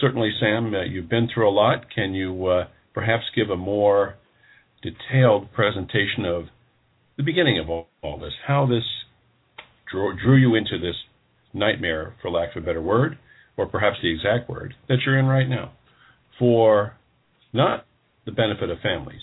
certainly, Sam, you've been through a lot. Can you perhaps give a more detailed presentation of the beginning of all this, how this drew you into this nightmare, for lack of a better word, or perhaps the exact word, that you're in right now, for not the benefit of families,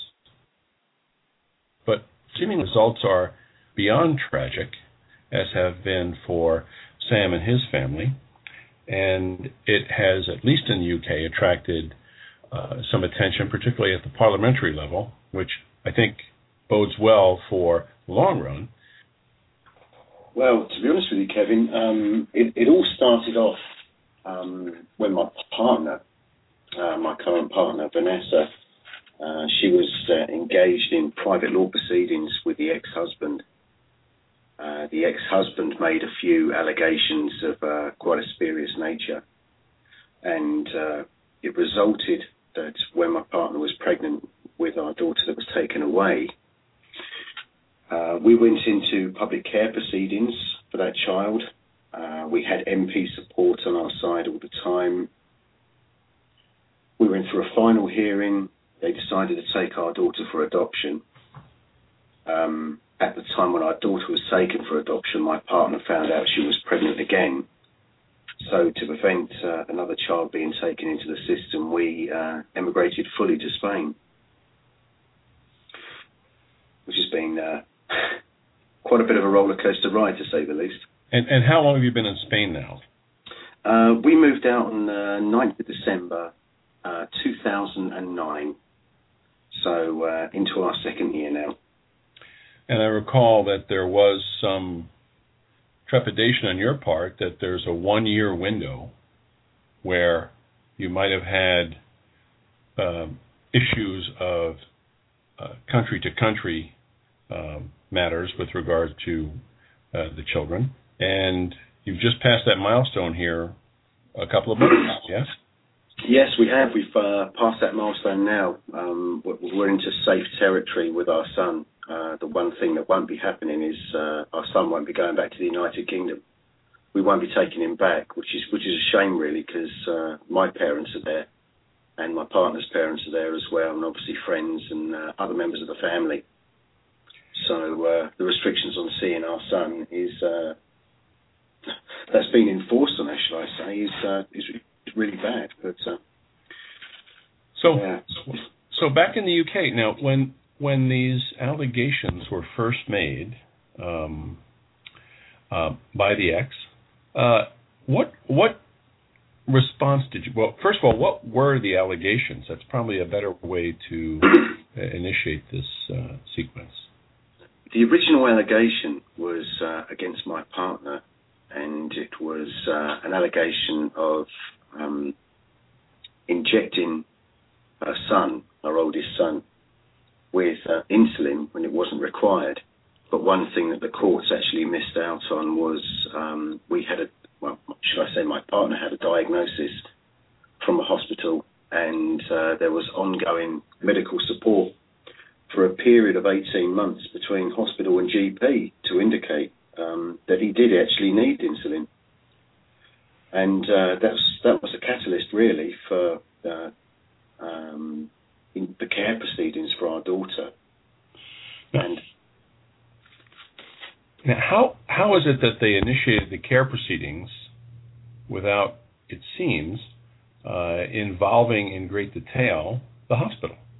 but seeming results are beyond tragic, as have been for Sam and his family, and it has, at least in the UK, attracted some attention, particularly at the parliamentary level, which I think bodes well for the long run. Well, to be honest with you, Kevin, it all started off when my partner, my current partner, Vanessa, she was engaged in private law proceedings with the ex-husband. The ex-husband made a few allegations of quite a spurious nature, and it resulted that when my partner was pregnant with our daughter that was taken away, we went into public care proceedings for that child. We had MP support on our side all the time. We went through a final hearing. They decided to take our daughter for adoption. At the time when our daughter was taken for adoption, my partner found out she was pregnant again. So to prevent another child being taken into the system, we emigrated fully to Spain, which has been quite a bit of a roller coaster ride, to say the least. And how long have you been in Spain now? We moved out on the 9th of December, 2009. So into our second year now. And I recall that there was some trepidation on your part that there's a 1-year window where you might have had issues of country-to-country matters with regard to the children. And you've just passed that milestone here a couple of months, yes? Yes, we have. We've passed that milestone now. We're into safe territory with our son. The one thing that won't be happening is our son won't be going back to the United Kingdom. We won't be taking him back, which is a shame, really, because my parents are there and my partner's parents are there as well, and obviously friends and other members of the family. So the restrictions on seeing our son that's been enforced on us, shall I say, is really bad. But so back in the UK now, when these allegations were first made by the ex, what response did you? Well, first of all, what were the allegations? That's probably a better way to initiate this sequence. The original allegation was against my partner, and it was an allegation of injecting her son, our oldest son, with insulin when it wasn't required. But one thing that the courts actually missed out on was my partner had a diagnosis from a hospital, and there was ongoing medical support for a period of 18 months between hospital and GP to indicate that he did actually need insulin. And that was a catalyst, really, for in the care proceedings for our daughter. And now, how is it that they initiated the care proceedings without, it seems, involving in great detail the hospital?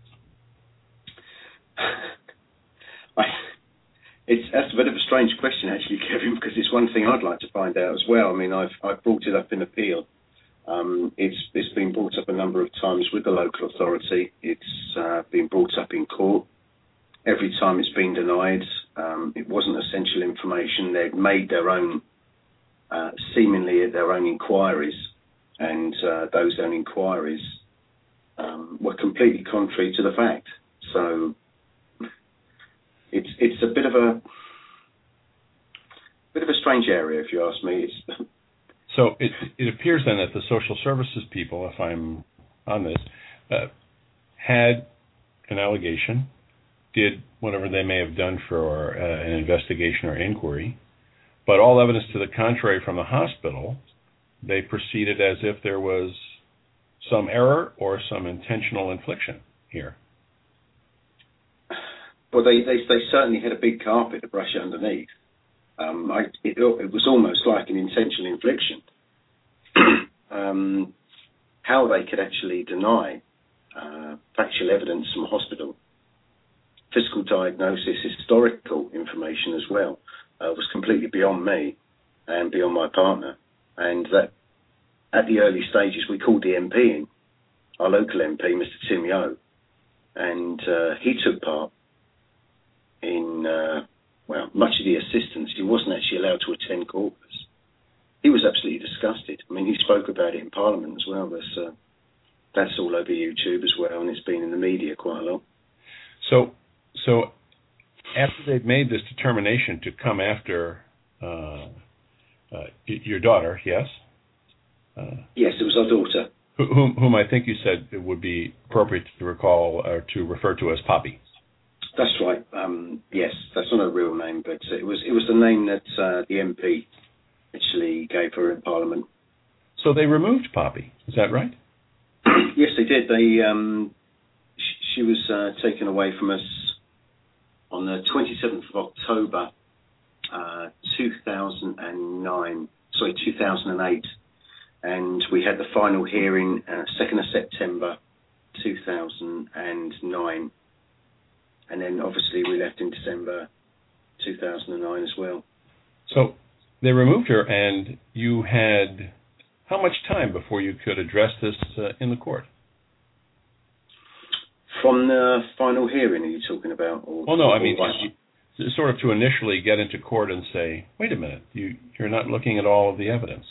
That's a bit of a strange question, actually, Kevin, because it's one thing I'd like to find out as well. I mean, I've brought it up in appeal. It's been brought up a number of times with the local authority. It's been brought up in court. Every time it's been denied. It wasn't essential information. They'd made their own, seemingly their own inquiries, and those own inquiries were completely contrary to the fact. So it's a bit of a strange area, if you ask me. So it appears then that the social services people, if I'm on this, had an allegation, did whatever they may have done for an investigation or inquiry, but all evidence to the contrary from the hospital, they proceeded as if there was some error or some intentional infliction here? Well, they certainly had a big carpet to brush underneath. It was almost like an intentional infliction. How they could actually deny factual evidence from a hospital, physical diagnosis, historical information as well, was completely beyond me and beyond my partner. And that at the early stages, we called the MP in, our local MP, Mr. Tim Yeo, and he took part in, much of the assistance. He wasn't actually allowed to attend court. He was absolutely disgusted. I mean, he spoke about it in Parliament as well. That's all over YouTube as well, and it's been in the media quite a lot. So after they've made this determination to come after your daughter, yes? Yes, it was our daughter. Whom I think you said it would be appropriate to recall or to refer to as Poppy. That's right. Yes, that's not her real name, but it was the name that the MP actually gave her in Parliament. So they removed Poppy, is that right? Yes, they did. She was taken away from us on the 27th of October, 2008, and we had the final hearing 2nd of September 2009, and then obviously we left in December 2009 as well. So they removed her, and you had how much time before you could address this in the court? From the final hearing, are you talking about? Well, no, I mean, sort of to initially get into court and say, wait a minute, you're not looking at all of the evidence.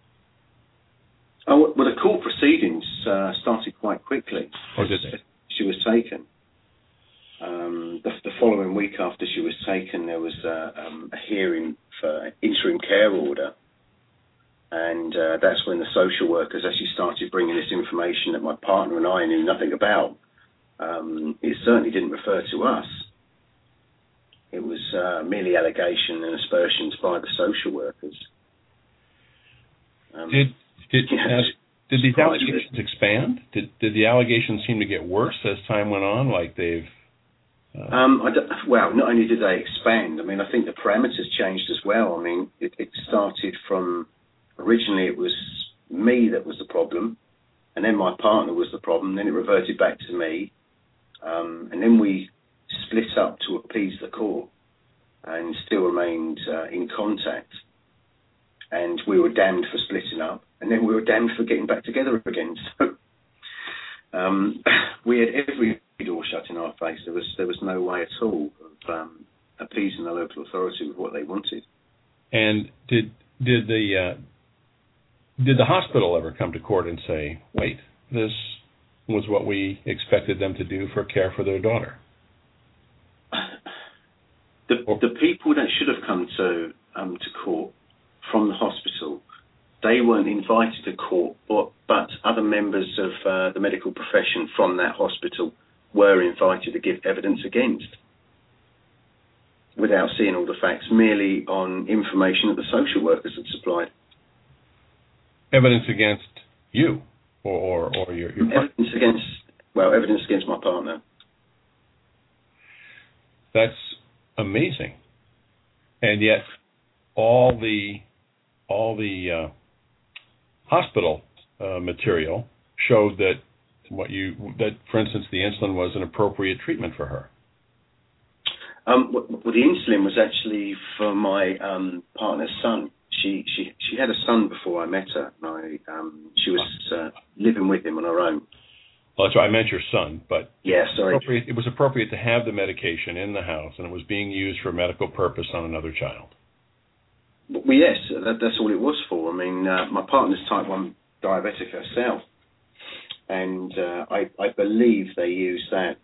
Oh, well, the court proceedings started quite quickly. Or did they? She was taken. The following week after she was taken, there was a hearing for interim care order. And that's when the social workers actually started bringing this information that my partner and I knew nothing about. It certainly didn't refer to us. It was merely allegation and aspersions by the social workers. Did these allegations expand? Did the allegations seem to get worse as time went on, like they've... Well, not only did they expand, I mean, I think the parameters changed as well. I mean, it started from... Originally, it was me that was the problem, and then my partner was the problem. Then it reverted back to me, and then we split up to appease the court and still remained in contact. And we were damned for splitting up, and then we were damned for getting back together again. So we had every door shut in our face. There was no way at all of appeasing the local authority with what they wanted. And did the hospital ever come to court and say, wait, this was what we expected them to do for care for their daughter? The people that should have come to court from the hospital, they weren't invited to court, but other members of the medical profession from that hospital were invited to give evidence against, without seeing all the facts, merely on information that the social workers had supplied. Evidence against you or your partner? Evidence against my partner. That's amazing. And yet all the hospital material showed that for instance, the insulin was an appropriate treatment for her. Well, the insulin was actually for my partner's son. She had a son before I met her. She was living with him on her own. Well, that's right. I meant your son, but yeah, sorry. It was appropriate to have the medication in the house, and it was being used for medical purpose on another child. Well, yes, that's all it was for. I mean, my partner's type 1 diabetic herself, and I believe they used that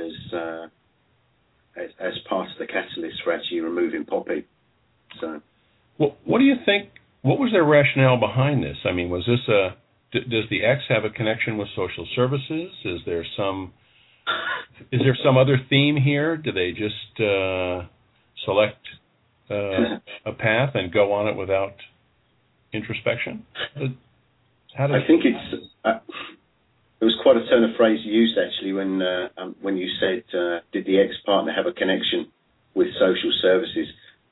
as part of the catalyst for actually removing Poppy. So, well, what do you think? What was their rationale behind this? I mean, was this does the ex have a connection with social services? Is there some other theme here? Do they just select a path and go on it without introspection? I think It was quite a turn of phrase you used actually when you said, "Did the ex-partner have a connection with social services?"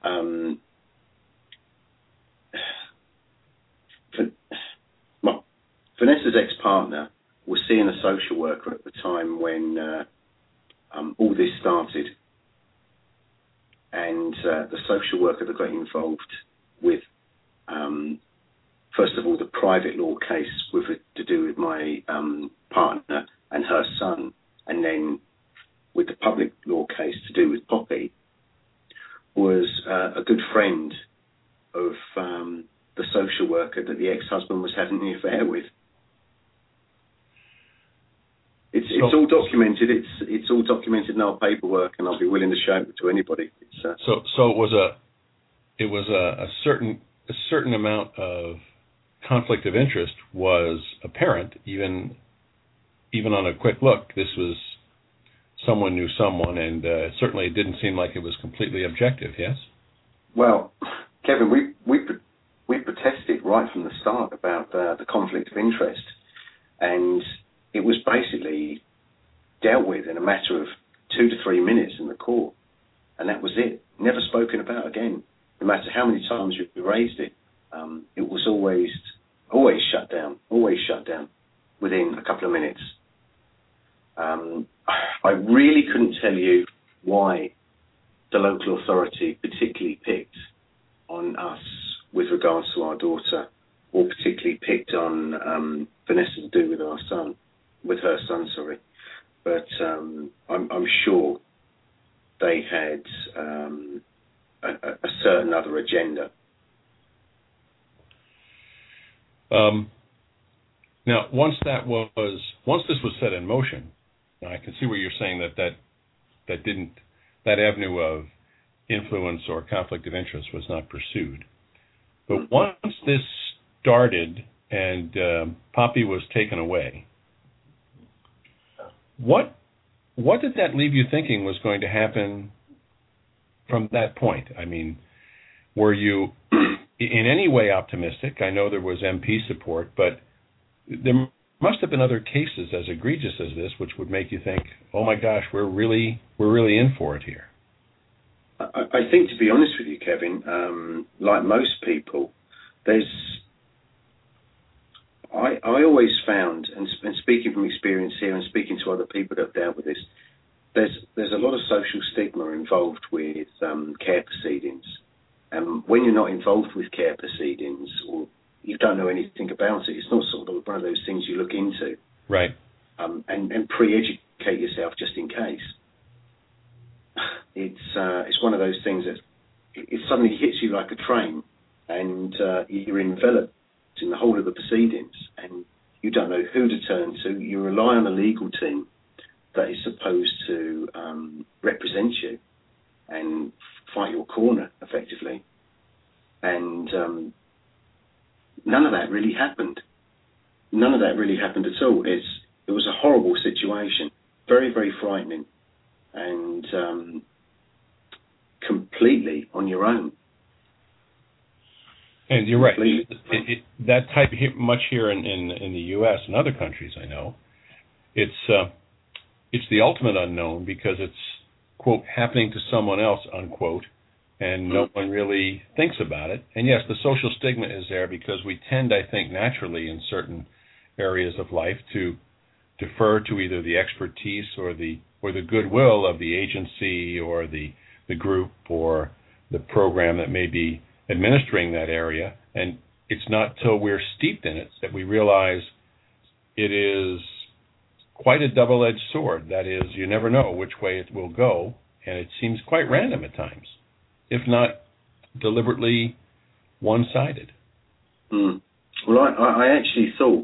Vanessa's ex-partner was seeing a social worker at the time when all this started, and the social worker that got involved with, first of all, the private law case to do with my partner and her son, and then with the public law case to do with Poppy, was a good friend of the social worker that the ex-husband was having the affair with. It's all documented. It's all documented in our paperwork, and I'll be willing to show it to anybody. So it was a certain amount of conflict of interest was apparent, even on a quick look. This was someone knew someone, and certainly it didn't seem like it was completely objective. Yes. Well, Kevin, we protested right from the start about the conflict of interest, and it was basically dealt with in a matter of 2 to 3 minutes in the court, and that was it. Never spoken about again. No matter how many times you raised it, it was always shut down. Always shut down within a couple of minutes. I really couldn't tell you why the local authority particularly picked on us with regards to our daughter, or particularly picked on Vanessa to do with her son. But I'm sure they had a certain other agenda. Now, once this was set in motion, I can see where you're saying that avenue of influence or conflict of interest was not pursued. But once this started and Poppy was taken away, what did that leave you thinking was going to happen from that point? I mean, were you in any way optimistic? I know there was MP support, but there must have been other cases as egregious as this, which would make you think, "Oh my gosh, we're really in for it here." I think, to be honest with you, Kevin, like most people, I always found, and speaking from experience here and speaking to other people that have dealt with this, there's a lot of social stigma involved with care proceedings. And when you're not involved with care proceedings, or you don't know anything about it, it's not sort of one of those things you look into. Right. And pre-educate yourself just in case. It's one of those things that it suddenly hits you like a train, and you're enveloped in the whole of the proceedings, and you don't know who to turn to. You rely on a legal team that is supposed to represent you and fight your corner effectively, and none of that really happened. None of that really happened at all. It was a horrible situation, very, very frightening, and completely on your own. And you're right. That type much here in the U.S. and other countries, I know, it's the ultimate unknown, because it's, quote, happening to someone else, unquote, and no one really thinks about it. And yes, the social stigma is there because we tend, I think, naturally in certain areas of life to defer to either the expertise or the goodwill of the agency or the group or the program that may be administering that area. And it's not till we're steeped in it that we realize it is quite a double-edged sword. That is, you never know which way it will go, and it seems quite random at times, if not deliberately one-sided. Well, I actually thought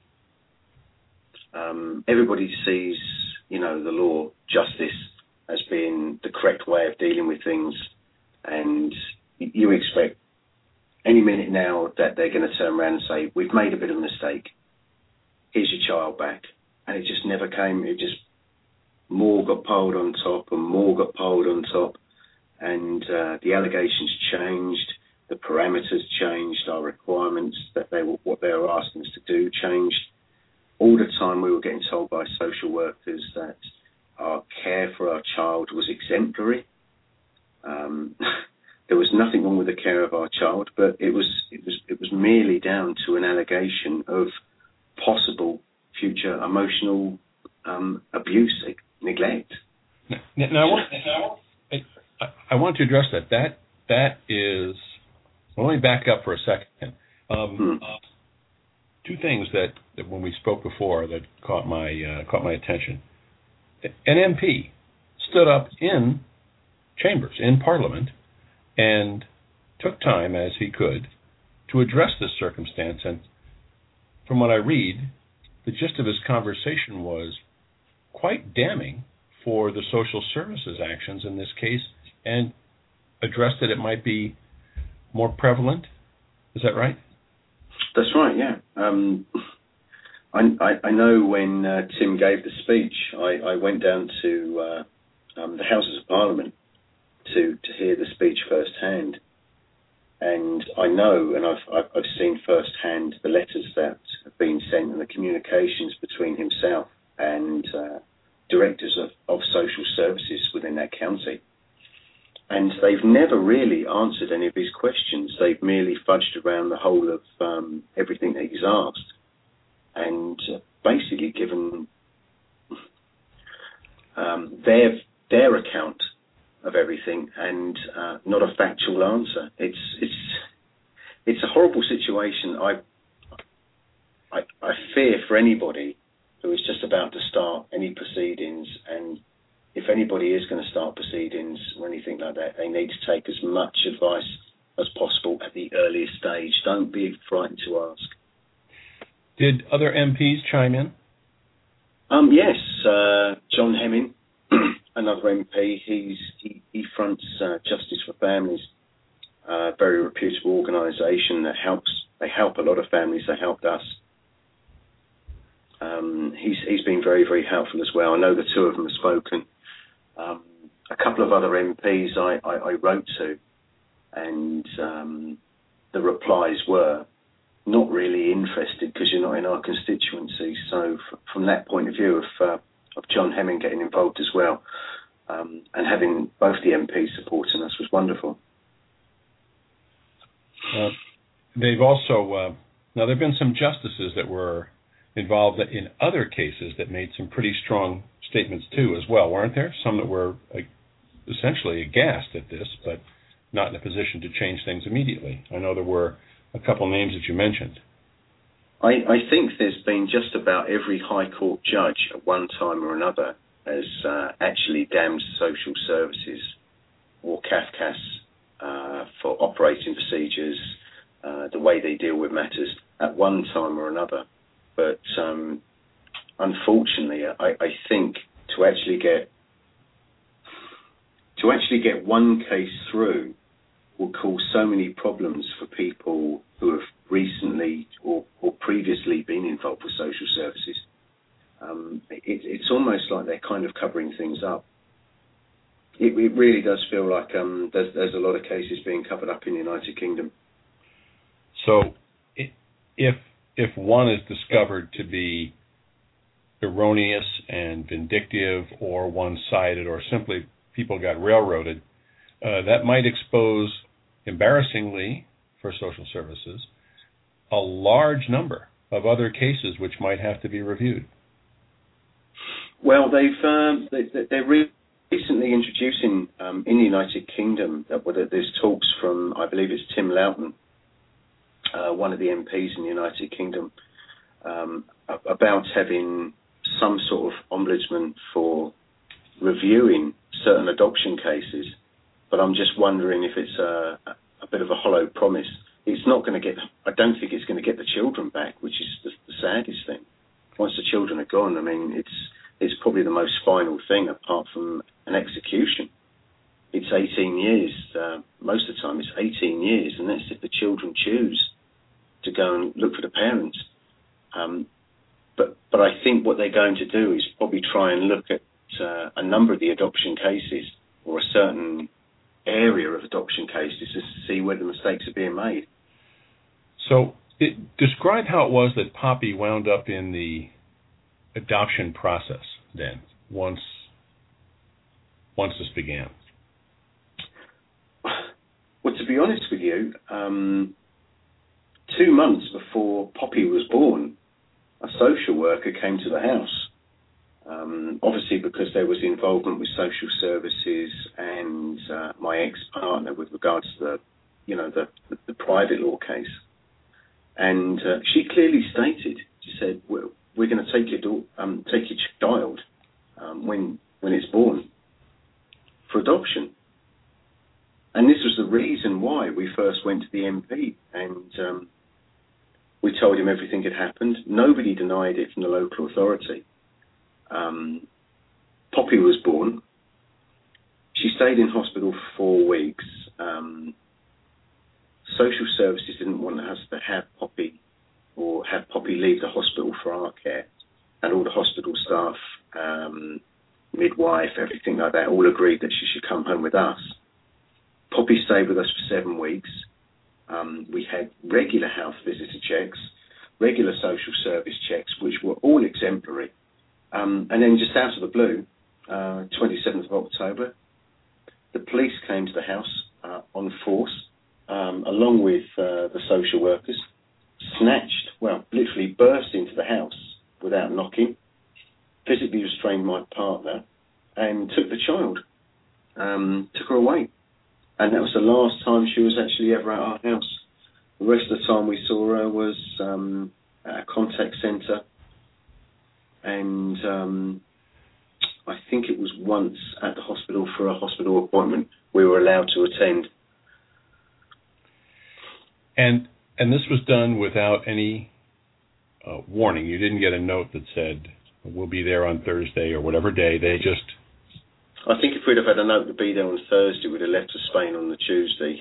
everybody sees, the law, justice, as being the correct way of dealing with things, and you expect any minute now that they're going to turn around and say, "We've made a bit of a mistake. Here's your child back." And it just never came. It just more got piled on top and more got piled on top, and the allegations changed, the parameters changed, our requirements what they were asking us to do changed, all the time we were getting told by social workers that our care for our child was exemplary. There was nothing wrong with the care of our child, but it was merely down to an allegation of possible future emotional abuse, neglect. Now I want to address that. That is. Well, let me back up for a second. Two things that when we spoke before that caught my attention. An MP stood up in chambers in Parliament and took time as he could to address this circumstance. And from what I read, the gist of his conversation was quite damning for the social services actions in this case, and addressed that it might be more prevalent. Is that right? That's right, yeah. I know when Tim gave the speech, I went down to the Houses of Parliament to hear the speech firsthand. And I know, and I've seen firsthand the letters that have been sent and the communications between himself and directors of social services within that county. And they've never really answered any of his questions. They've merely fudged around the whole of everything that he's asked, and basically given their account of everything, and not a factual answer. It's a horrible situation. I fear for anybody who is just about to start any proceedings, and if anybody is going to start proceedings or anything like that, they need to take as much advice as possible at the earliest stage. Don't be frightened to ask. Did other MPs chime in? Yes, John Hemming, another MP. He fronts Justice for Families, a very reputable organisation that helps. They help a lot of families. They helped us. He's been very, very helpful as well. I know the two of them have spoken. A couple of other MPs I wrote to, and the replies were not really interested because you're not in our constituency. So from that point of view of John Hemming getting involved as well, and having both the MPs supporting us was wonderful. They've also now there have been some justices that were involved in other cases that made some pretty strong statements too as well, weren't there? Some that were essentially aghast at this, but not in a position to change things immediately. I know there were a couple names that you mentioned. I think there's been just about every High Court judge at one time or another has actually damned social services or CAFCAS for operating procedures, the way they deal with matters at one time or another. But unfortunately, I think to actually get one case through will cause so many problems for people who have recently or previously been involved with social services. It's almost like they're kind of covering things up. It really does feel like there's a lot of cases being covered up in the United Kingdom. So if one is discovered to be erroneous and vindictive or one-sided or simply people got railroaded, that might expose, embarrassingly for social services, a large number of other cases which might have to be reviewed. Well, they're recently introducing in the United Kingdom that there's talks from, I believe it's Tim Loughton, one of the MPs in the United Kingdom, about having some sort of ombudsman for reviewing certain adoption cases. But I'm just wondering if it's a bit of a hollow promise. It's not going to get. I don't think it's going to get the children back, which is the saddest thing. Once the children are gone, I mean, it's probably the most final thing apart from an execution. It's 18 years. Most of the time, it's 18 years, and that's if the children choose to go and look for the parents. But I think what they're going to do is probably try and look at a number of the adoption cases or a certain area of adoption cases to see where the mistakes are being made. So describe how it was that Poppy wound up in the adoption process then, once this began? Well, to be honest with you, 2 months before Poppy was born, a social worker came to the house. Obviously, because there was involvement with social services and my ex-partner with regards to the private law case, and she clearly stated, she said, "We're going to take your child when it's born for adoption." And this was the reason why we first went to the MP, and we told him everything had happened. Nobody denied it from the local authority. Poppy was born. She stayed in hospital for 4 weeks. Social services didn't want us to have Poppy or have Poppy leave the hospital for our care. And all the hospital staff, midwife, everything like that, all agreed that she should come home with us. Poppy stayed with us for 7 weeks. We had regular health visitor checks, regular social service checks, which were all exemplary. And then just out of the blue, 27th of October, the police came to the house on force, along with the social workers, literally burst into the house without knocking, physically restrained my partner, and took the child, took her away. And that was the last time she was actually ever at our house. The rest of the time we saw her was at a contact centre, and I think it was once at the hospital for a hospital appointment we were allowed to attend. And this was done without any warning. You didn't get a note that said, "We'll be there on Thursday," or whatever day. They just... I think if we'd have had a note to be there on Thursday, we'd have left for Spain on the Tuesday.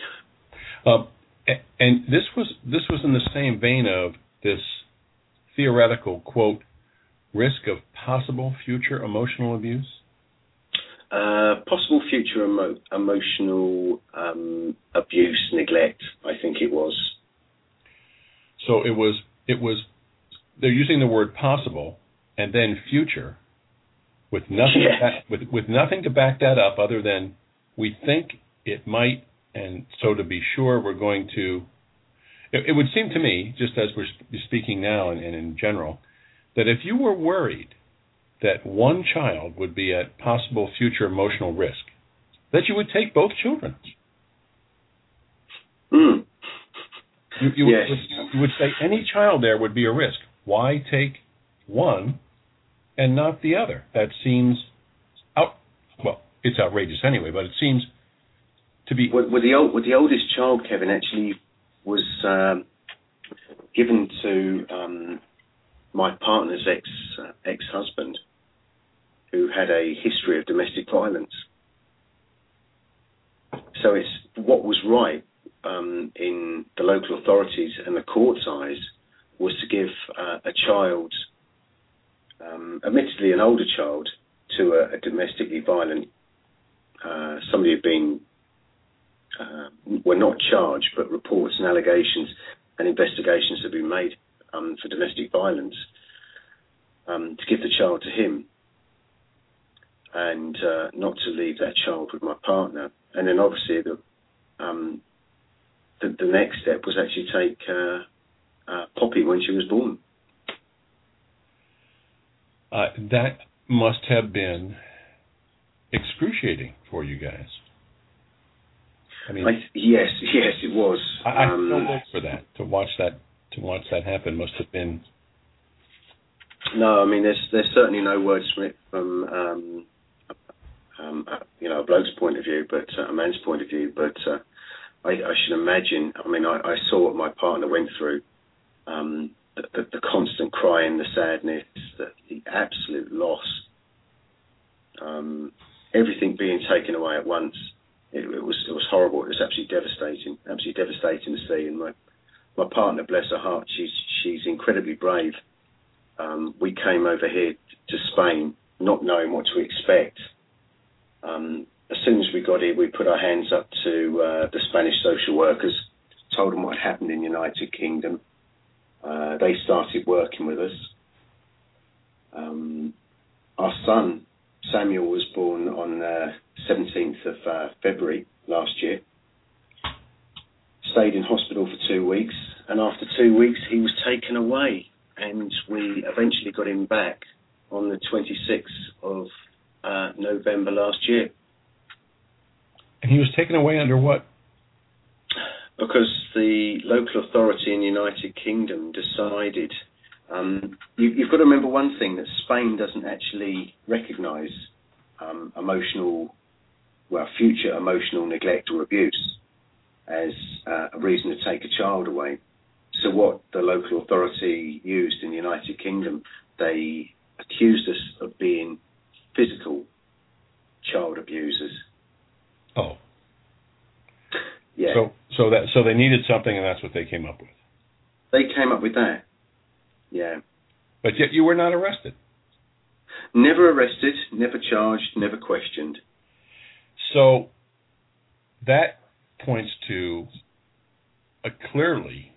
And this was in the same vein of this theoretical, quote, risk of possible future emotional abuse? Possible future emotional abuse, neglect, I think it was. So it was. They're using the word possible and then future, with nothing with nothing to back that up other than we think it might, and so to be sure we're going to. It would seem to me, just as we're speaking now and in general, that if you were worried that one child would be at possible future emotional risk, that you would take both children. Mm. You would say any child there would be a risk. Why take one and not the other? That seems it's outrageous anyway, but it seems to be... Well, the oldest child, Kevin, actually was given to my partner's ex-husband, who had a history of domestic violence. So it's what was right in the local authorities and the court's eyes was to give a child, admittedly an older child, to a domestically violent, somebody who'd been, were not charged, but reports and allegations and investigations have been made for domestic violence, to give the child to him and not to leave that child with my partner. And then obviously the next step was actually take Poppy when she was born. That must have been excruciating for you guys. I mean, yes, it was. I don't look for that. To watch that happen must have been. No, I mean, there's certainly no words from a bloke's point of view, but a man's point of view. But I should imagine. I mean, I saw what my partner went through. The constant crying, the sadness, the absolute loss, everything being taken away at once. It was horrible. It was absolutely devastating to see. And my partner, bless her heart, she's incredibly brave. We came over here to Spain not knowing what to expect. As soon as we got here, we put our hands up to the Spanish social workers, told them what happened in the United Kingdom. They started working with us. son, Samuel, was born on 17th of February last year. Stayed in hospital for 2 weeks, and after 2 weeks he was taken away, and we eventually got him back on the 26th of November last year. And he was taken away under what? Because the local authority in the United Kingdom decided, you've got to remember one thing, that Spain doesn't actually recognise future emotional neglect or abuse as a reason to take a child away. So what the local authority used in the United Kingdom, they accused us of being physical child abusers. Oh. Yeah. So they needed something, and that's what they came up with. They came up with that. Yeah. But yet you were not arrested. Never arrested, never charged, never questioned. So that points to a clearly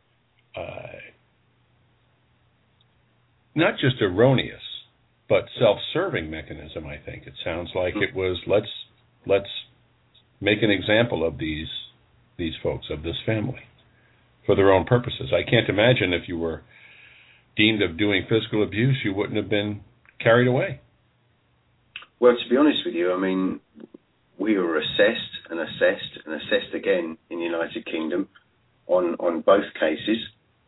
not just erroneous, but self-serving mechanism, I think. It sounds like it was, let's make an example of these folks, of this family, for their own purposes. I can't imagine if you were deemed of doing physical abuse, you wouldn't have been carried away. Well, to be honest with you, I mean, we were assessed and assessed and assessed again in the United Kingdom on both cases.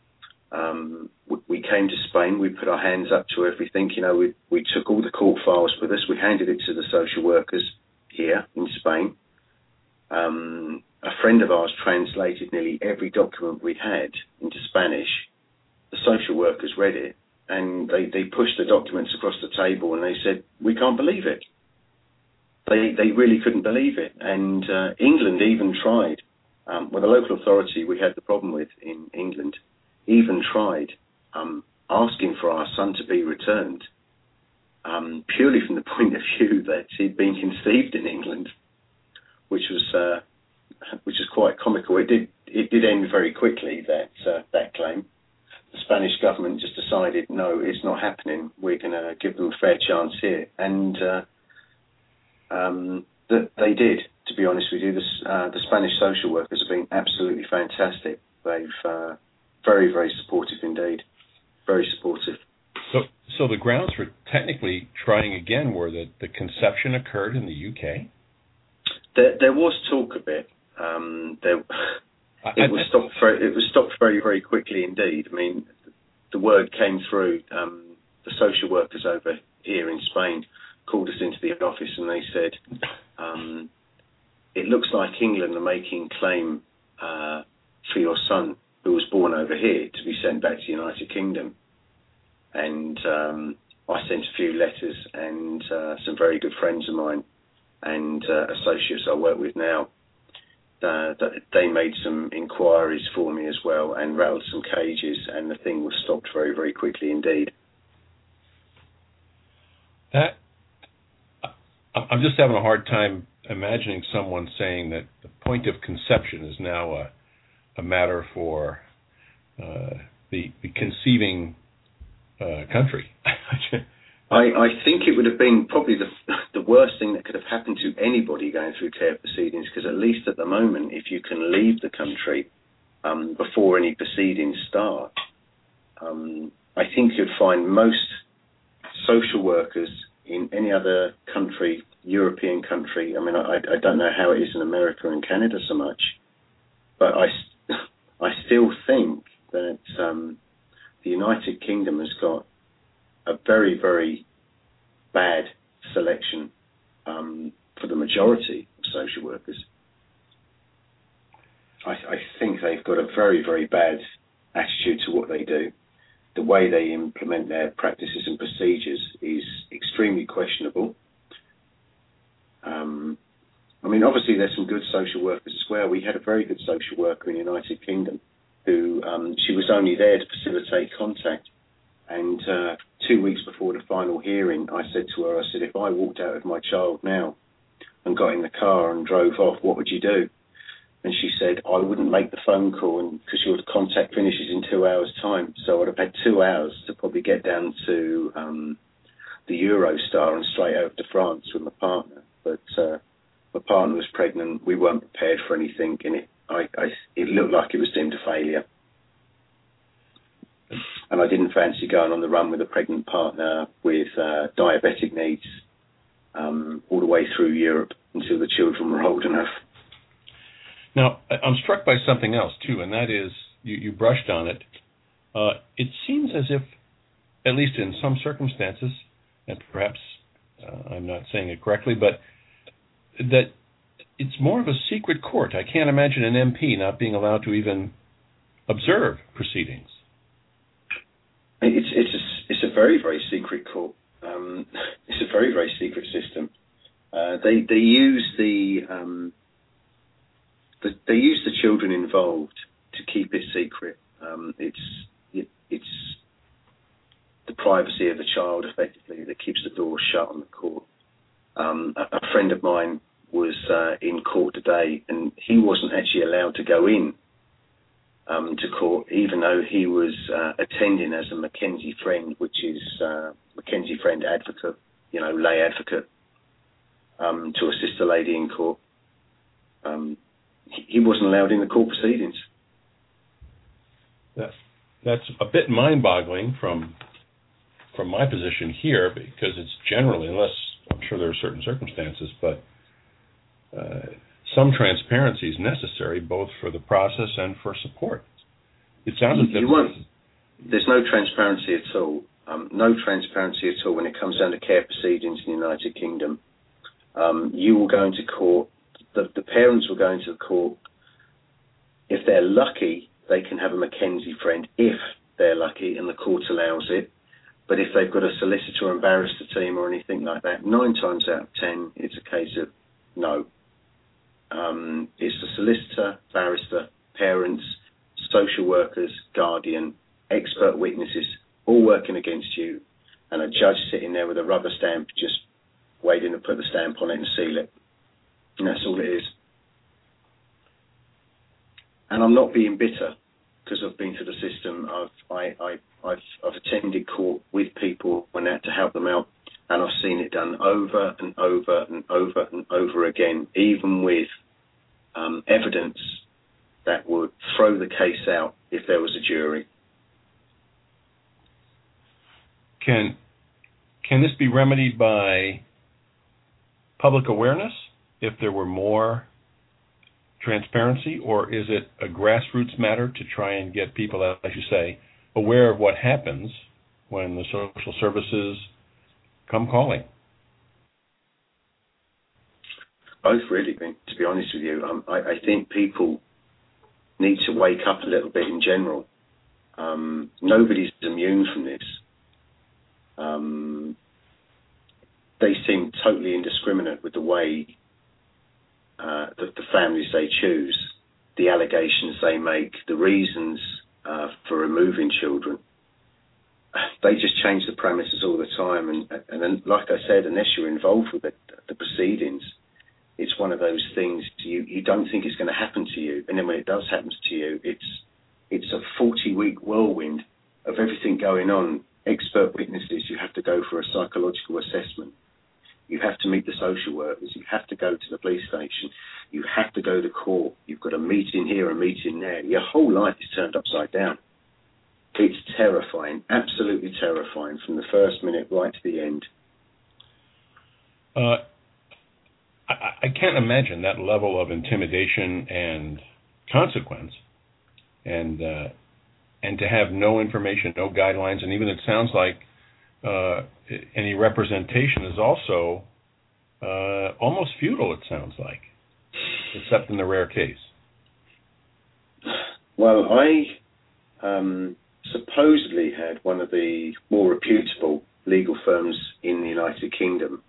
We came to Spain, we put our hands up to everything. You know, we took all the court files with us, we handed it to the social workers here in Spain. A friend of ours translated nearly every document we had into Spanish. The social workers read it, and they pushed the documents across the table, and they said, we can't believe it. They really couldn't believe it. And England even tried, the local authority we had the problem with in England, even tried asking for our son to be returned, purely from the point of view that he'd been conceived in England, which was quite comical. It did end very quickly, that claim. The Spanish government just decided, no, it's not happening. We're going to give them a fair chance here, and that they did. To be honest with you, the Spanish social workers have been absolutely fantastic. They've very, very supportive indeed. Very supportive. So the grounds for technically trying again were that the conception occurred in the UK? There was talk of it. It was stopped very, very quickly indeed. I mean, the word came through. The social workers over here in Spain called us into the office and they said, it looks like England are making claim for your son, who was born over here, to be sent back to the United Kingdom. And I sent a few letters, and some very good friends of mine and associates I work with now, they made some inquiries for me as well and rattled some cages, and the thing was stopped very, very quickly indeed. I'm just having a hard time imagining someone saying that the point of conception is now a matter for the conceiving country. I think it would have been probably the worst thing that could have happened to anybody going through care proceedings, because at least at the moment, if you can leave the country before any proceedings start, I think you'd find most social workers in any other country, European country, I mean, I don't know how it is in America and Canada so much, but I still think that the United Kingdom has got a very, very bad selection for the majority of social workers. I think they've got a very, very bad attitude to what they do. The way they implement their practices and procedures is extremely questionable. I mean, obviously there's some good social workers as well. We had a very good social worker in the United Kingdom who, she was only there to facilitate contact. And 2 weeks before the final hearing, I said to her, if I walked out with my child now and got in the car and drove off, what would you do? And she said, I wouldn't make the phone call because your contact finishes in 2 hours' time. So I'd have had 2 hours to probably get down to Eurostar and straight over to France with my partner. But my partner was pregnant. We weren't prepared for anything, and it looked like it was deemed a failure. And I didn't fancy going on the run with a pregnant partner with diabetic needs all the way through Europe until the children were old enough. Now, I'm struck by something else, too, and that is, you brushed on it. It seems as if, at least in some circumstances, and perhaps I'm not saying it correctly, but that it's more of a secret court. I can't imagine an MP not being allowed to even observe proceedings. It's a very, very secret court. It's a very, very secret system. They use the children involved to keep it secret. It's the privacy of the child, effectively, that keeps the door shut on the court. A friend of mine was in court today, and he wasn't actually allowed to go in to court, even though he was attending as a Mackenzie Friend, which is Mackenzie Friend advocate, lay advocate, to assist a lady in court. He wasn't allowed in the court proceedings. That's a bit mind-boggling from my position here, because it's generally, unless I'm sure there are certain circumstances, but some transparency is necessary both for the process and for support. It sounds as if there's no transparency at all. No transparency at all when it comes down to care proceedings in the United Kingdom. You will go into court. The parents will go into the court. If they're lucky, they can have a Mackenzie Friend if they're lucky and the court allows it. But if they've got a solicitor and barrister team or anything like that, 9 times out of 10, it's a case of no. It's the solicitor, barrister, parents, social workers, guardian, expert witnesses, all working against you, and a judge sitting there with a rubber stamp just waiting to put the stamp on it and seal it. And that's all it is. And I'm not being bitter because I've been through the system. I've attended court with people when I had to help them out, and I've seen it done over and over and over and over again, even with evidence that would throw the case out if there was a jury. Can this be remedied by public awareness if there were more transparency, or is it a grassroots matter to try and get people, as you say, aware of what happens when the social services come calling? Both, really, to be honest with you. I think people need to wake up a little bit in general. Nobody's immune from this. They seem totally indiscriminate with the way the families they choose, the allegations they make, the reasons for removing children. They just change the premises all the time. And then, like I said, unless you're involved with the proceedings, it's one of those things you don't think it's going to happen to you. And then when it does happen to you, it's a 40-week whirlwind of everything going on. Expert witnesses, you have to go for a psychological assessment. You have to meet the social workers. You have to go to the police station. You have to go to court. You've got a meeting here, a meeting there. Your whole life is turned upside down. It's terrifying, absolutely terrifying, from the first minute right to the end. I can't imagine that level of intimidation and consequence, and to have no information, no guidelines, and even it sounds like any representation is also almost futile, it sounds like, except in the rare case. Well, I supposedly had one of the more reputable legal firms in the United Kingdom.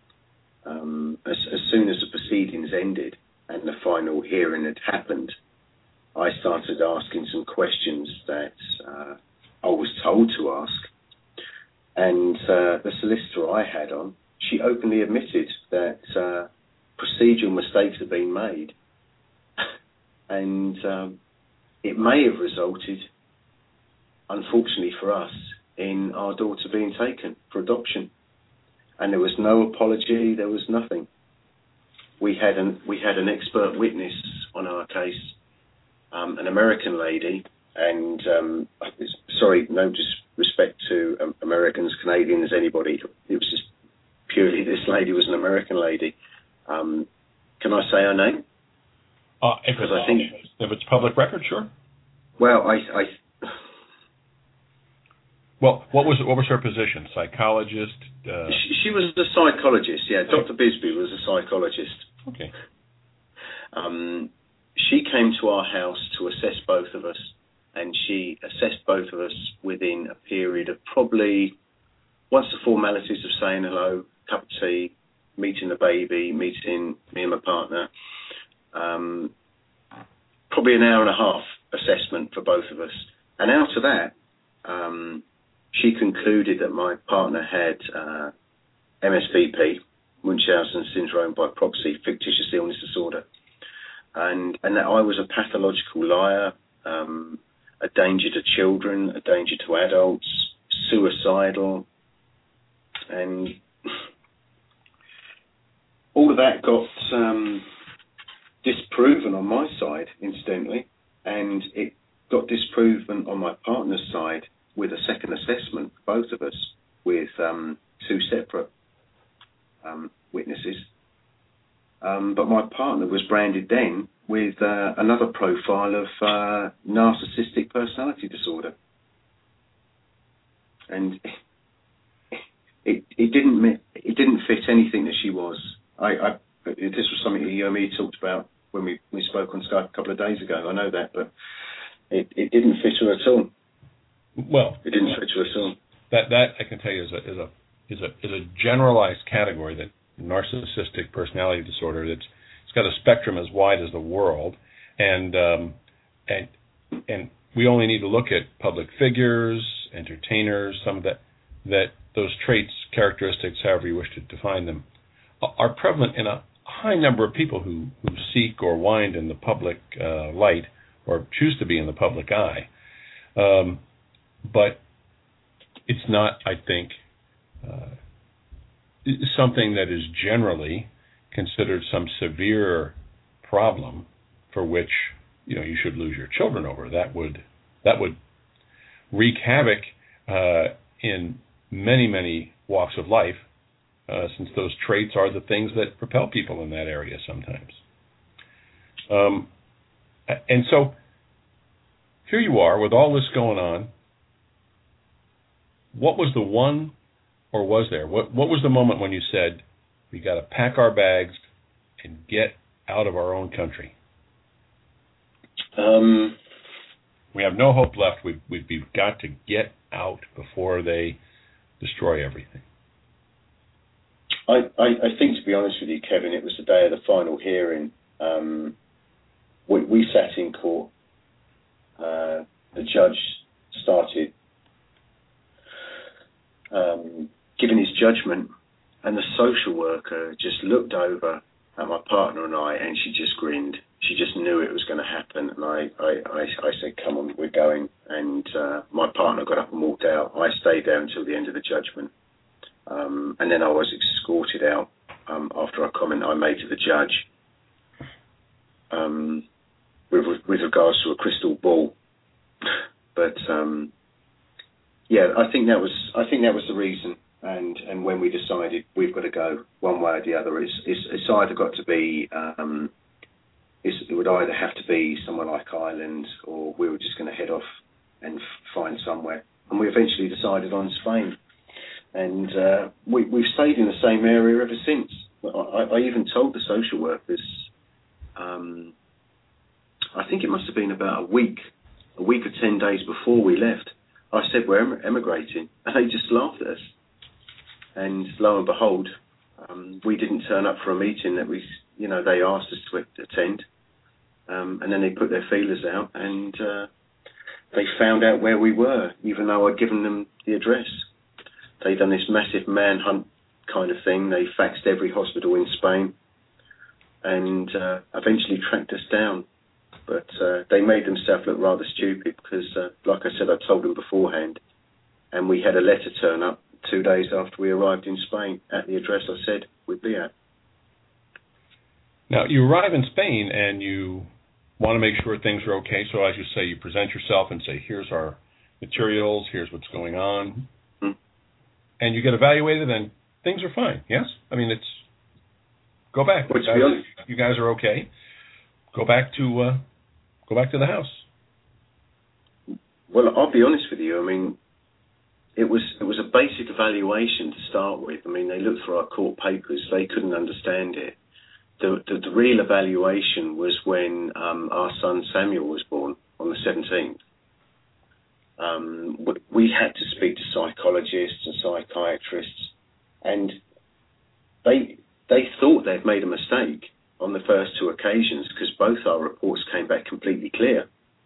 As soon as the proceedings ended and the final hearing had happened, I started asking some questions that I was told to ask. And the solicitor I had on, she openly admitted that procedural mistakes had been made. And it may have resulted, unfortunately for us, in our daughter being taken for adoption. and there was no apology. There was nothing. We had an expert witness on our case, an American lady, and sorry, no disrespect to Americans, Canadians, anybody. It was just purely this lady was an American lady. Can I say her name? Because I think if it's public record, sure. Well, Well, what was her position? Psychologist? She was a psychologist. Yeah, Dr. Bisbee was a psychologist. Okay. She came to our house to assess both of us, and she assessed both of us within a period of probably, once the formalities of saying hello, cup of tea, meeting the baby, meeting me and my partner, probably an hour and a half assessment for both of us. And out of that, she concluded that my partner had MSVP, Munchausen syndrome by proxy, fictitious illness disorder, and that I was a pathological liar, a danger to children, a danger to adults, suicidal, and all of that got disproven on my side, incidentally, and it got disproven on my partner's side with a second assessment, both of us, with two separate witnesses. But my partner was branded then with another profile of narcissistic personality disorder. And it didn't fit anything that she was. This was something that you and me talked about when we spoke on Skype a couple of days ago. I know that, but it didn't fit her at all. Well, it didn't fit her at all. That I can tell you is a generalized category, that narcissistic personality disorder. It's got a spectrum as wide as the world, and we only need to look at public figures, entertainers, some of that those traits, characteristics, however you wish to define them, are prevalent in a high number of people who seek or wind in the public light or choose to be in the public eye. But it's not, I think, something that is generally considered some severe problem for which you should lose your children over. That would wreak havoc in many walks of life, since those traits are the things that propel people in that area sometimes. And so here you are with all this going on. What was the one, or was there, what was the moment when you said, we got to pack our bags and get out of our own country? We have no hope left. We've got to get out before they destroy everything. I think, to be honest with you, Kevin, it was the day of the final hearing. We sat in court. The judge started giving his judgment, and the social worker just looked over at my partner and I, and she just grinned. She just knew it was going to happen, and I said, "Come on, we're going." And my partner got up and walked out. I stayed there until the end of the judgment, and then I was escorted out after a comment I made to the judge with regards to a crystal ball. But yeah, I think that was the reason. And when we decided we've got to go one way or the other, it's either got to be it would either have to be somewhere like Ireland, or we were just going to head off and find somewhere. And we eventually decided on Spain, and we've stayed in the same area ever since. I even told the social workers. I think it must have been about a week or 10 days before we left. I said we're emigrating, and they just laughed at us. And lo and behold, we didn't turn up for a meeting that they asked us to attend. And then they put their feelers out, and they found out where we were, even though I'd given them the address. They'd done this massive manhunt kind of thing. They faxed every hospital in Spain, and eventually tracked us down. But they made themselves look rather stupid because, like I said, I told them beforehand. And we had a letter turn up 2 days after we arrived in Spain at the address I said we'd be at. Now, you arrive in Spain and you want to make sure things are okay. So as you say, you present yourself and say, here's our materials, here's what's going on. And you get evaluated and things are fine, yes? I mean, it's, go back. Well, you guys are okay. Go back to the house. Well, I'll be honest with you. I mean, it was a basic evaluation to start with. I mean, they looked through our court papers. They couldn't understand it. The real evaluation was when our son Samuel was born on the 17th. We had to speak to psychologists and psychiatrists, and they thought they'd made a mistake on the first two occasions because both our reports came back completely clear.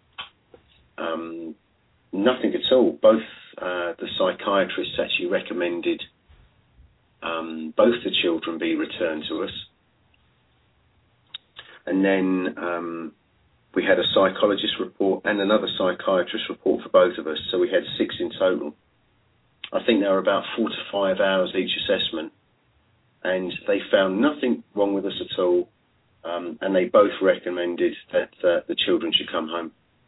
Nothing at all. Both the psychiatrists actually recommended both the children be returned to us. And then we had a psychologist report and another psychiatrist report for both of us. So we had 6 in total. I think there were about 4 to 5 hours each assessment. And they found nothing wrong with us at all. And they both recommended that the children should come home.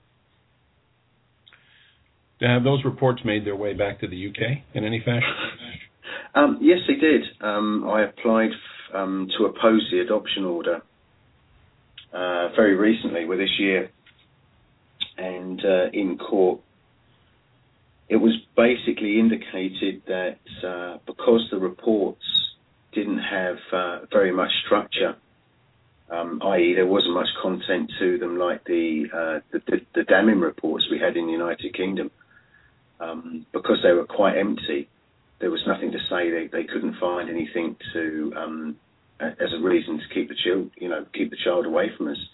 Have those reports made their way back to the UK in any fashion? Yes, they did. I applied to oppose the adoption order very recently, with this year. And in court, it was basically indicated that because the reports didn't have very much structure, i.e. there wasn't much content to them like the damning reports we had in the United Kingdom, because they were quite empty. There was nothing to say. They couldn't find anything to as a reason to keep the child away from us.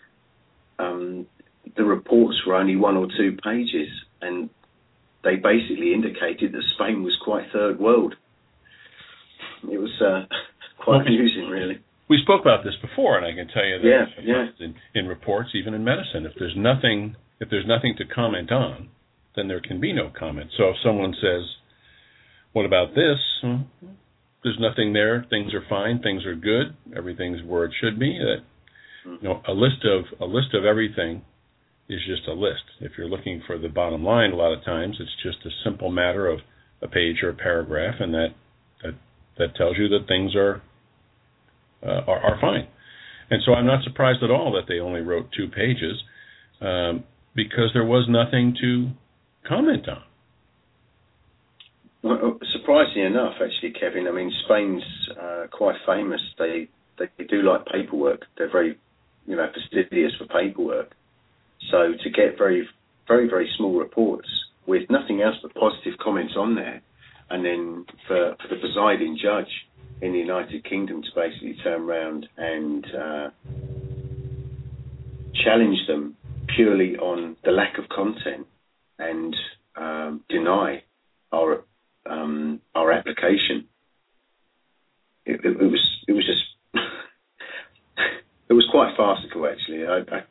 The reports were only 1 or 2 pages, and they basically indicated that Spain was quite third world. It was quite amusing, really. We spoke about this before, and I can tell you that in reports, even in medicine, if there's nothing to comment on, then there can be no comment. So if someone says, "What about this?" There's nothing there. Things are fine. Things are good. Everything's where it should be. A list of everything is just a list. If you're looking for the bottom line, a lot of times it's just a simple matter of a page or a paragraph, and that tells you that things are fine. And so I'm not surprised at all that they only wrote 2 pages, because there was nothing to comment on. Well, surprisingly enough, actually, Kevin, I mean, Spain's quite famous. They do like paperwork. They're very, fastidious for paperwork. So to get very, very, very small reports with nothing else but positive comments on there, and then for the presiding judge in the United Kingdom to basically turn around and challenge them purely on the lack of content and deny our application. It was just it was quite farcical, actually.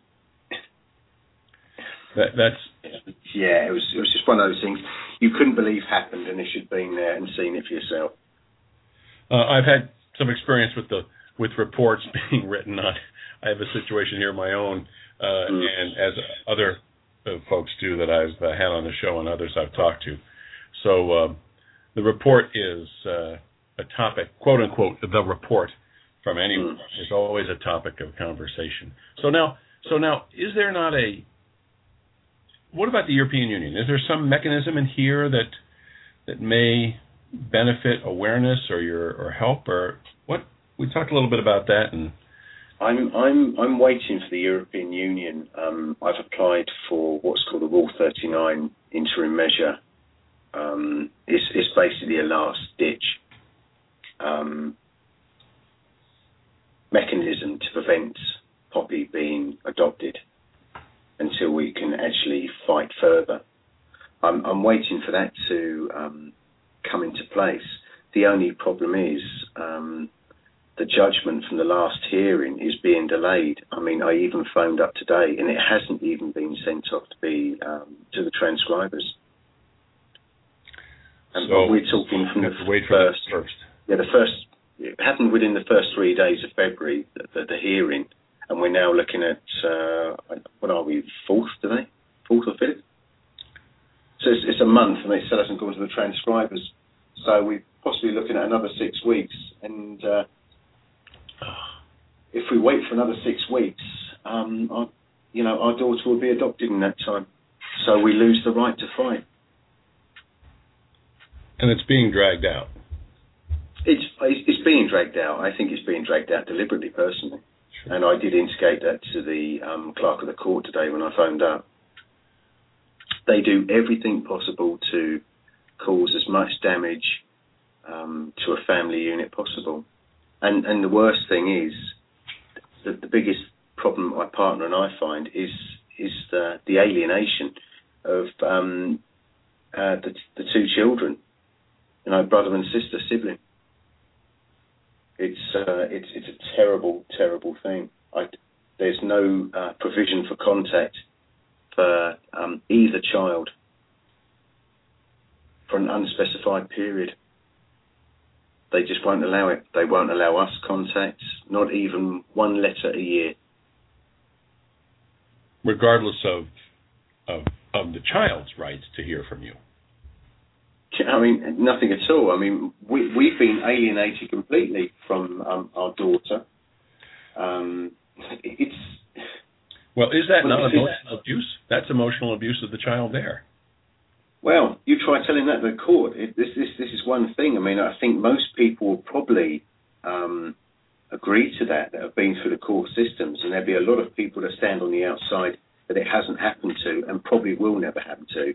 It was just one of those things you couldn't believe happened, and you should have been there and seen it for yourself. I've had some experience with reports being written on. I have a situation here of my own, and as other folks do that I've had on the show and others I've talked to. So the report is a topic, quote unquote, the report from anyone is always a topic of conversation. So now, is there not what about the European Union? Is there some mechanism in here that may benefit awareness or help, or what? We talked a little bit about that, and I'm waiting for the European Union. I've applied for what's called the Rule 39 interim measure. It's basically a last ditch mechanism to prevent Poppy being adopted until we can actually fight further. I'm waiting for that to come into place. The only problem is the judgment from the last hearing is being delayed. I mean, I even phoned up today, and it hasn't even been sent off to the transcribers. And so we're talking from the first. Yeah, it happened within the first 3 days of February, the hearing, and we're now looking at, what are we, 4th today? 4th or 5th? So it's a month, and they still hasn't gone to the transcribers. So we're possibly looking at another 6 weeks, and if we wait for another 6 weeks, our daughter will be adopted in that time. So we lose the right to fight. And it's being dragged out. It's being dragged out. I think it's being dragged out deliberately, personally. Sure. And I did instigate that to the clerk of the court today when I phoned up. They do everything possible to cause as much damage to a family unit possible. And the worst thing is, the biggest problem my partner and I find is the alienation of the two children, brother and sister, sibling. It's a terrible, terrible thing. There's no provision for contact for either child for an unspecified period. They just won't allow it. They won't allow us contact, not even one letter a year. Regardless of the child's rights to hear from you. I mean, nothing at all. I mean, we've been alienated completely from our daughter. Well, is that not emotional abuse? That's emotional abuse of the child there. Well, you try telling that to the court. This is one thing. I mean, I think most people will probably agree to that have been through the court systems, and there'll be a lot of people that stand on the outside that it hasn't happened to and probably will never happen to.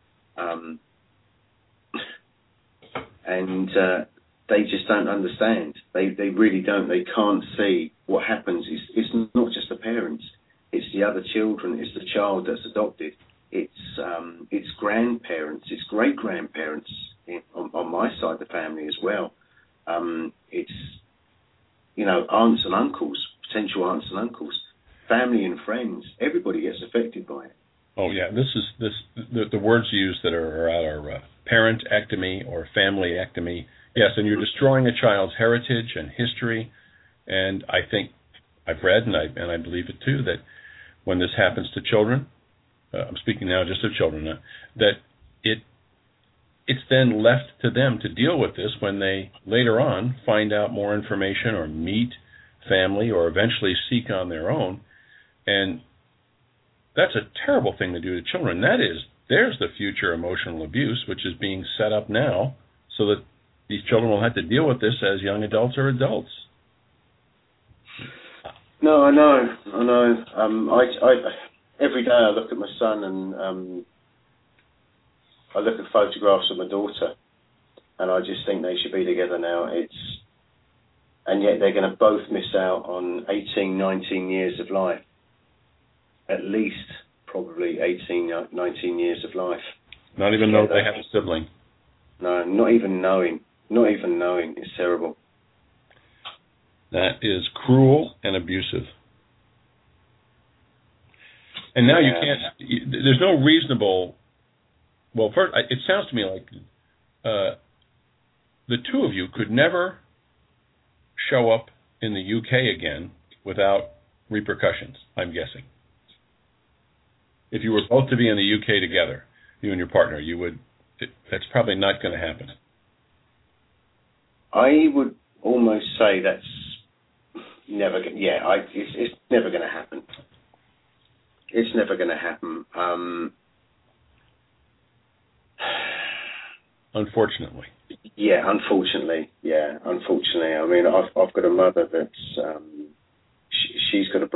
And they just don't understand. They really don't. They can't see what happens. It's not just the parents. It's the other children. It's the child that's adopted. It's grandparents. It's great-grandparents on my side of the family as well. It's, aunts and uncles, potential aunts and uncles, family and friends. Everybody gets affected by it. Oh, yeah. The words used that are out are parentectomy or familyectomy. Yes, and you're destroying a child's heritage and history. And I think I've read, and I believe it too, that when this happens to children, I'm speaking now just of children, that it's then left to them to deal with this when they later on find out more information or meet family or eventually seek on their own. And that's a terrible thing to do to children. There's the future emotional abuse, which is being set up now so that these children will have to deal with this as young adults or adults. No, I know. Every day I look at my son and I look at photographs of my daughter, and I just think they should be together now. And yet they're going to both miss out on 18, 19 years of life. At least, probably 18, 19 years of life. Not even know they have a sibling. No, not even knowing. Not even knowing. It's terrible. That is cruel and abusive. And now you can't, there's no reasonable, well, first, it sounds to me like the two of you could never show up in the UK again without repercussions, I'm guessing. If you were both to be in the UK together, you and your partner, that's probably not going to happen. I would almost say that's never, it's never going to happen. It's never going to happen. Unfortunately. Yeah, unfortunately. I mean, I've got a mother that's, she's got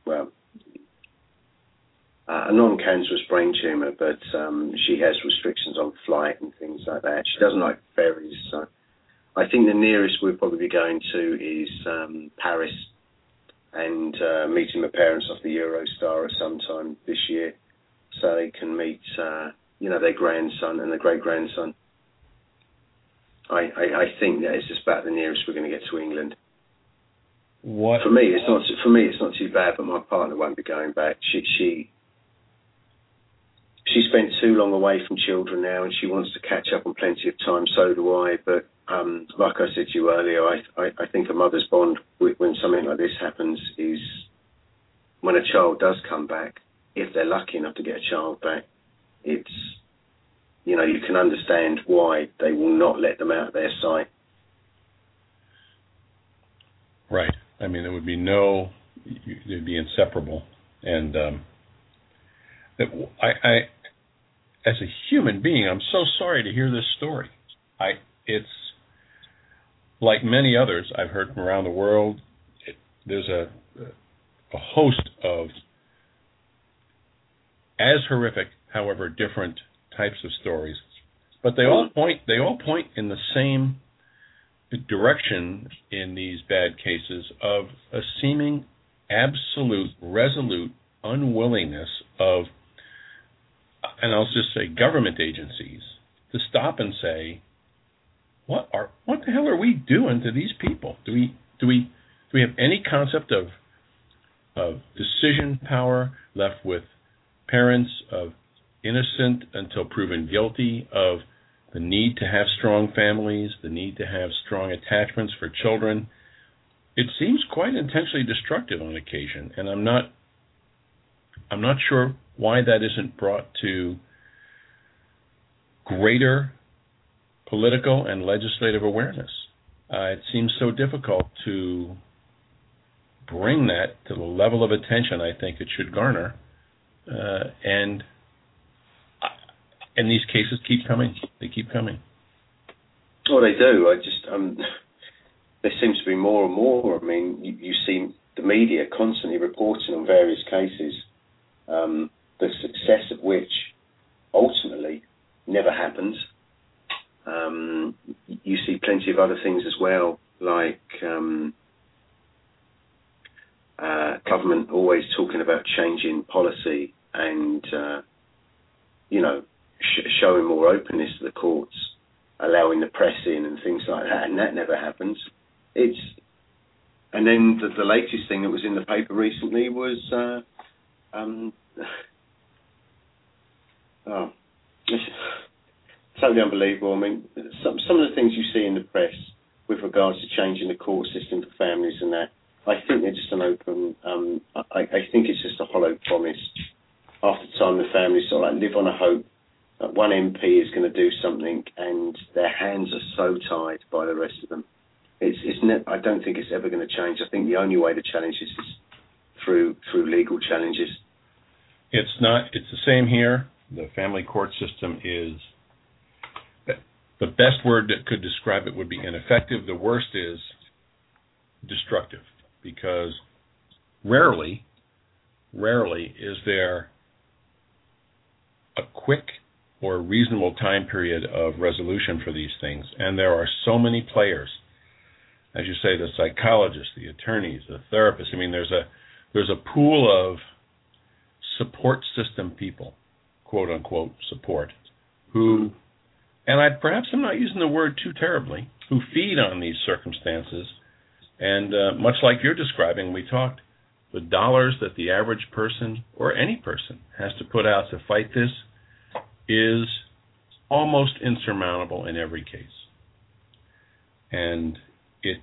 a non-cancerous brain tumour, but she has restrictions on flight and things like that. She doesn't like ferries, so I think the nearest we'll probably be going to is Paris and meeting my parents off the Eurostar at some time this year, so they can meet, their grandson and their great-grandson. I think that is just about the nearest we're going to get to England. What? For me, it's not too bad, but my partner won't be going back. she spent too long away from children now, and she wants to catch up on plenty of time. So do I. But like I said to you earlier, I think a mother's bond when something like this happens is when a child does come back, if they're lucky enough to get a child back, it's, you know, you can understand why they will not let them out of their sight. Right. I mean, there would be they'd be inseparable. And I, as a human being, I'm so sorry to hear this story. It's like many others I've heard from around the world. There's a host of as horrific, however different types of stories, but they all point in the same direction in these bad cases of a seeming absolute, resolute unwillingness of, and I'll just say government agencies, to stop and say, what the hell are we doing to these people? Do we have any concept of decision power left with parents, of innocent until proven guilty, of the need to have strong families, the need to have strong attachments for children? It seems quite intentionally destructive on occasion, and I'm not sure why that isn't brought to greater political and legislative awareness. It seems so difficult to bring that to the level of attention I think it should garner, and these cases keep coming. They keep coming. Well, they do. There seems to be more and more. I mean, you see the media constantly reporting on various cases, the success of which ultimately never happens. You see plenty of other things as well, like government always talking about changing policy and, showing more openness to the courts, allowing the press in and things like that, and that never happens. And then the latest thing that was in the paper recently was it's totally unbelievable. I mean, some of the things you see in the press with regards to changing the court system for families and that, I think they're just an open. I think it's just a hollow promise. After time, the families sort of like live on a hope that one MP is going to do something, and their hands are so tied by the rest of them. I don't think it's ever going to change. I think the only way to challenge this is through legal challenges. It's not. It's the same here. The family court system is, the best word that could describe it would be ineffective. The worst is destructive, because rarely is there a quick or reasonable time period of resolution for these things. And there are so many players. As you say, the psychologists, the attorneys, the therapists. I mean, there's a pool of support system people, quote unquote support, who, and I'm not using the word too terribly, who feed on these circumstances. And much like you're describing, we talked, the dollars that the average person or any person has to put out to fight this is almost insurmountable in every case. And it's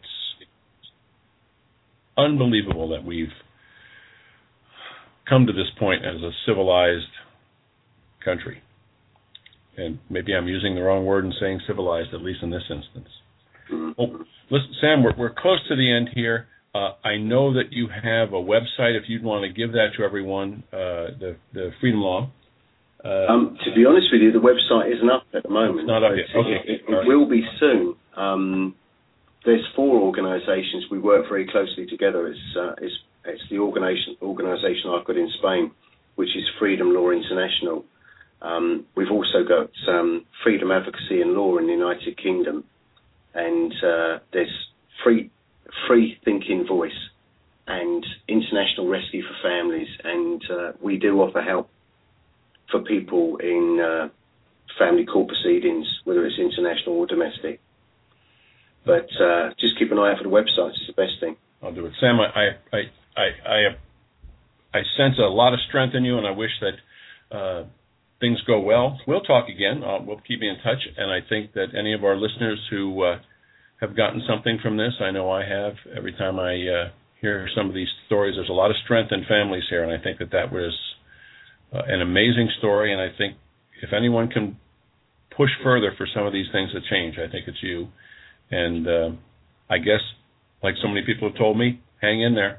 unbelievable that we've come to this point as a civilized country. And maybe I'm using the wrong word in saying civilized, at least in this instance. Oh, listen, Sam, we're close to the end here. I know that you have a website, if you'd want to give that to everyone, the Freedom Law. To be honest with you, the website isn't up at the moment. It's not up yet. Okay. It will be soon. There's 4 organisations we work very closely together. It's the organisation I've got in Spain, which is Freedom Law International. We've also got Freedom Advocacy and Law in the United Kingdom, and there's Free Thinking Voice and International Rescue for Families, and we do offer help for people in family court proceedings, whether it's international or domestic. But just keep an eye out for the website. It's the best thing. I'll do it. Sam, I sense a lot of strength in you, and I wish that things go well, we'll talk again. We'll keep you in touch. And I think that any of our listeners who have gotten something from this, I know I have. Every time I hear some of these stories, there's a lot of strength in families here, and I think that was an amazing story. And I think if anyone can push further for some of these things to change, I think it's you. And I guess, like so many people have told me, hang in there.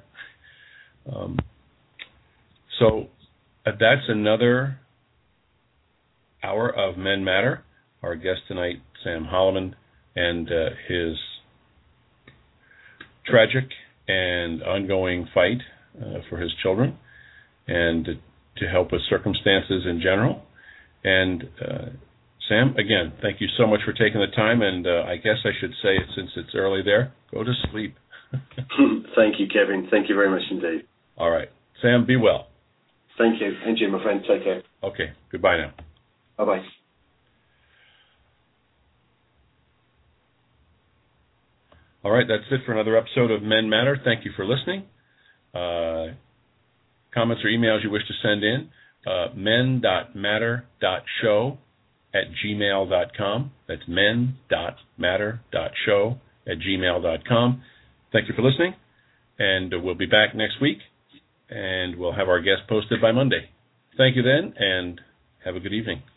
So that's another hour of Men Matter. Our guest tonight, Sam Holloman, and his tragic and ongoing fight for his children and to help with circumstances in general. And Sam, again, thank you so much for taking the time. And I guess I should say, since it's early there, go to sleep. Thank you, Kevin. Thank you very much indeed. All right. Sam, be well. Thank you. And you, my friend. Take care. Okay. Goodbye now. Bye-bye. All right. That's it for another episode of Men Matter. Thank you for listening. Comments or emails you wish to send in, men.matter.show@gmail.com. That's men.matter.show@gmail.com. Thank you for listening, and we'll be back next week, and we'll have our guest posted by Monday. Thank you then, and have a good evening.